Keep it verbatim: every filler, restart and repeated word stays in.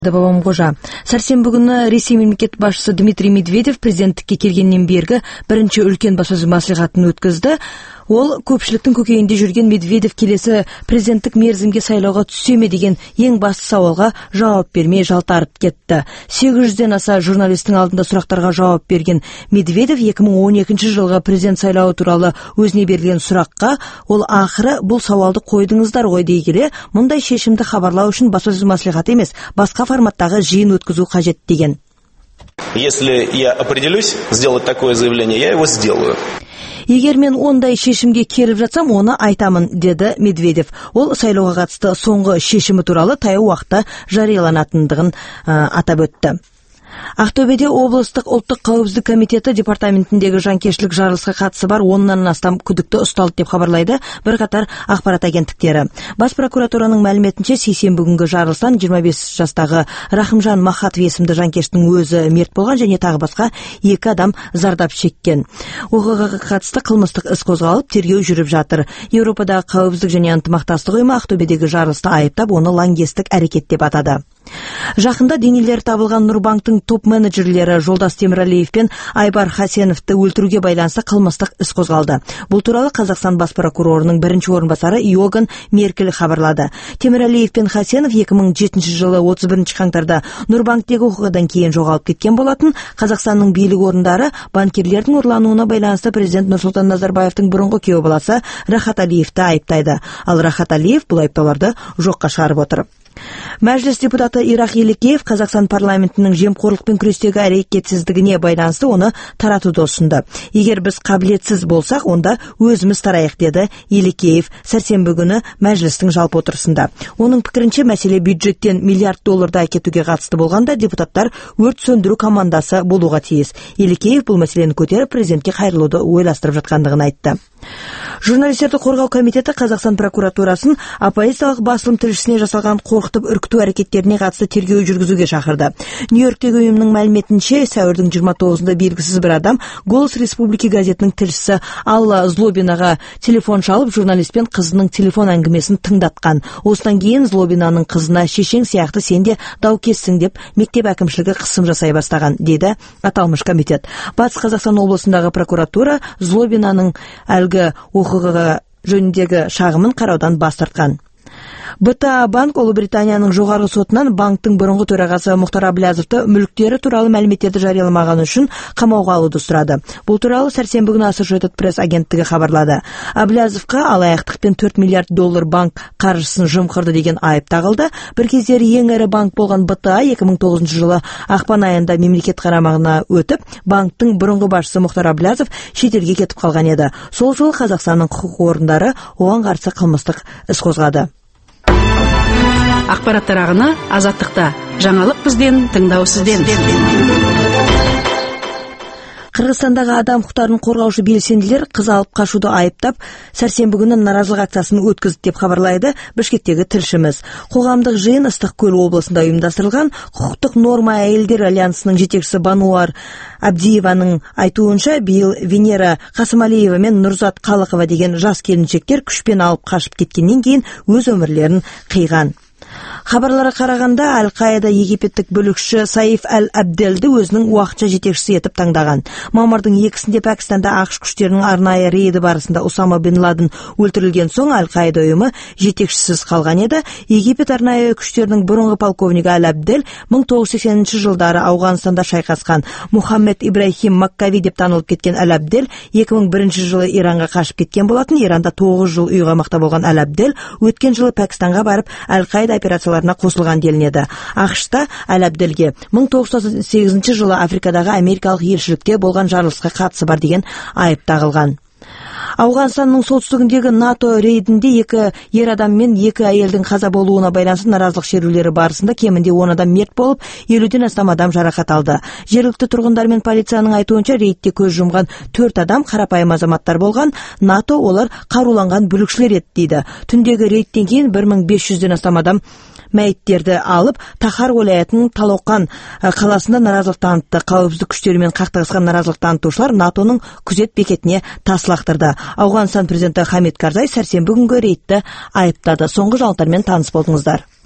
Бабамқожа. Сәрсенбі күні Ресей мемлекет басшысы Дмитрий Медведев президенттікке келгеннен бергі бірінші үлкен баспасөз маслихатын өткізді. Ол көпшіліктің көкейінде жүрген Медведев келесі президенттік мерзімге сайлауға түсе ме деген ең басты сауалға жауап бермей жалтарып кетті. сегіз жүзден аса журналистің алдында сұрақтарға жауап берген Медведев екі мың он екінші жылғы президент сайлауы туралы өзіне берілген сұраққа ол ақыры бұл сауалды қойдыңыздар ғой дей келе, мұндай шешімді хабарлау үшін баспасөз маслихаты емес, басқа форматтағы жиын өткізу қажет деген. Если я определюсь сделать такое заявление, я его сделаю. Егер мен ондай шешімге келіп жатсам, оны айтамын, деді Медведев. Ол сайлауға қатысты соңғы шешімі туралы таяу уақытта жарияланатындығын атап өтті. Ақтөбеде облыстық ұлттық қауіпсіздік комитеті департаментіндегі жанкештілік жарылысқа қатысы бар оннан астам күдікті ұсталды деп хабарлайды бірқатар ақпарат агенттіктері. Бас прокуратураның мәліметінше сейсенбі күнгі жарылыстан жиырма бес жастағы Рахымжан Махатов есімді жанкештің өзі мерт болған және тағы басқа екі адам зардап шеккен. Оқиғаға қатысты қылмыстық іс қозғалып, тергеу жүріп жатыр. Еуропадағы қауіпсіздік және ынтымақтастық ұйымы Ақтөбедегі жарылысты айыптап, оны лаңкестік әрекет деп атады. Жақында денелері табылған Нұрбанктың топ-менеджерлері Жолдас Темірәлиев пен Айбар Хасеновты өлтіруге байланысты қылмыстық іс қозғалды. Бұл туралы Қазақстан бас прокурорының бірінші орынбасары Иоганн Меркель хабарлады. Темірәлиев пен Хасенов екі мың жетінші жылы отыз бірінші қаңтарда Нұрбанктегі оқиғадан кейін жоғалып кеткен болатын. Қазақстанның билік орындары банкирлердің ұрлануына байланысты президент Нұрсұлтан Назарбаевтың бұрынғы күйеу баласы Рахат Алиевті айыптайды. Ал Рахат Алиев бұл айыптауларды жоққа шығарып отыр. Мәжіліс депутаты Ирақ Елекеев Қазақстан парламентінің жемқорлықпен күрестегі әрекетсіздігіне байланысты оны таратуды ұсынды. Егер біз қабілетсіз болсақ, онда өзіміз тарайық, деді Елекеев сәрсенбі күні мәжілістің жалпы отырысында. Оның пікірінше мәселе бюджеттен миллиард долларды әкетуге қатысты болғанда депутаттар өрт сөндіру командасы болуға тиіс. Елекеев бұл мәселені көтеріп президентке қайырылуды ойластырып жатқандығын айтты. Журналистерді қорғау комитеті Қазақстан прокуратурасын оппозициялық басылым тілшісіне жасалған қорқытып үркіту әрекеттеріне қатысты тергеу жүргізуге шақырды. Нью-Йорктегі ұйымның мәліметінше, сәуірдің жиырма тоғызында белгісіз бір адам Голос Республики газетінің тілшісі Алла Злобинаға телефон шалып, журналистпен қызының телефон әңгімесін тыңдатқан. Осыдан кейін Злобинаның қызына шешең сияқты сен де дау кессің деп мектеп әкімшілігі қысым жасай бастаған, деді аталмыш комитет. Батыс Қазақстан облысындағы прокуратура Злобинаның әлгі оқиға жөніндегі шағымын қараудан бас тартқан. бэ тэ а банк Ұлыбританияның жоғарғы сотынан банктың бұрынғы төрағасы Мұхтар Әблязовты мүліктері туралы мәліметтерді жарияламағаны үшін қамауға алуды сұрады. Бұл туралы сәрсенбі күні Associated Press агенттігі хабарлады. Әблязовқа алаяқтықпен төрт миллиард доллар банк қаржысын жымқырды деген айып тағылды. Бір кездері ең ірі банк болған бэ тэ а екі мың тоғызыншы жылы ақпан айында мемлекет қарамағына өтіп, банктың бұрынғы басшысы Мұхтар Әблязов шетелге кетіп қалған еді. Сол жылы Қазақстанның құқық орындары оған қарсы қылмыстық іс қозғады. Ақпараттар ағыны Азаттықта. Жаңалық бізден, тыңдау сізден. Қырғызстандағы адам құқықтарын қорғаушы белсенділер қыз алып қашуды айыптап, сәрсенбі күні наразылық акциясын өткізді деп хабарлайды Бішкектегі тілшіміз. Қоғамдық жиын Ыстықкөл облысында ұйымдастырылған. Құқықтық норма әйелдер альянсының жетекшісі Бануар Абдиеваның айтуынша, биыл Венера Қасымалиева мен Нұрзат Қалықова деген жас келіншектер күшпен алып қашып кеткеннен кейін өз өмірлерін қиған. Хабарлары қарағанда, Әл-Қаида египеттік бүлікші Саиф Әл-Әбделді өзінің уақытша жетекшісі етіп таңдаған. Мамырдың екісінде Пәкістанда ақш күштерінің арнайы рейді барысында Усама бен Ладен өлтірілген соң Әл-Қаида ұйымы жетекшісіз қалған еді. Египет арнайы күштерінің бұрынғы полковнигі Әл-Әбдел мың тоғыз жүз сексенінші жылдары Ауғанстанда шайқасқан. Мухаммед Ибрахим Маккави деп танылып кеткен Әл-Әбдел екі мың бірінші жылы Иранға қашып кеткен болатын. Иранда тоғыз жыл үй қамақта болған Әл-Әбдел өткен жылы Пәкістанға барып Әл-Қаида операцияларына қосылған делінеді. ақшта Әл-Әбделге мың тоғыз жүз тоқсан сегізінші жылы Африкадағы америкалық елшілікте болған жарылысқа қатысы бар деген айып тағылған. Ауғанстанның солтүстігіндегі НАТО рейдінде екі ер адам мен екі әйелдің қаза болуына байланысты наразылық шерулері барысында кемінде он адам мерт болып, елуден астам адам жарақат алды. Жергілікті тұрғындар мен полицияның айтуынша рейдте көз жұмған төрт адам қарапайым азаматтар болған. НАТО олар қаруланған бүлікшілер еді дейді. Түндегі рейдтен кейін бір мың бес жүзден астам адам мәйіттерді алып, Тахар уәлаятының Талоқан қаласында наразылық танытты. Қауіпсіздік күштерімен қақтығысқан наразылық танытушылар НАТОның күзет бекетіне тас лақтырды. Ауғанстан президенті Хамид Карзай сәрсенбі күнгі рейдті айыптады. Соңғы жаңалықтармен таныс болдыңыздар.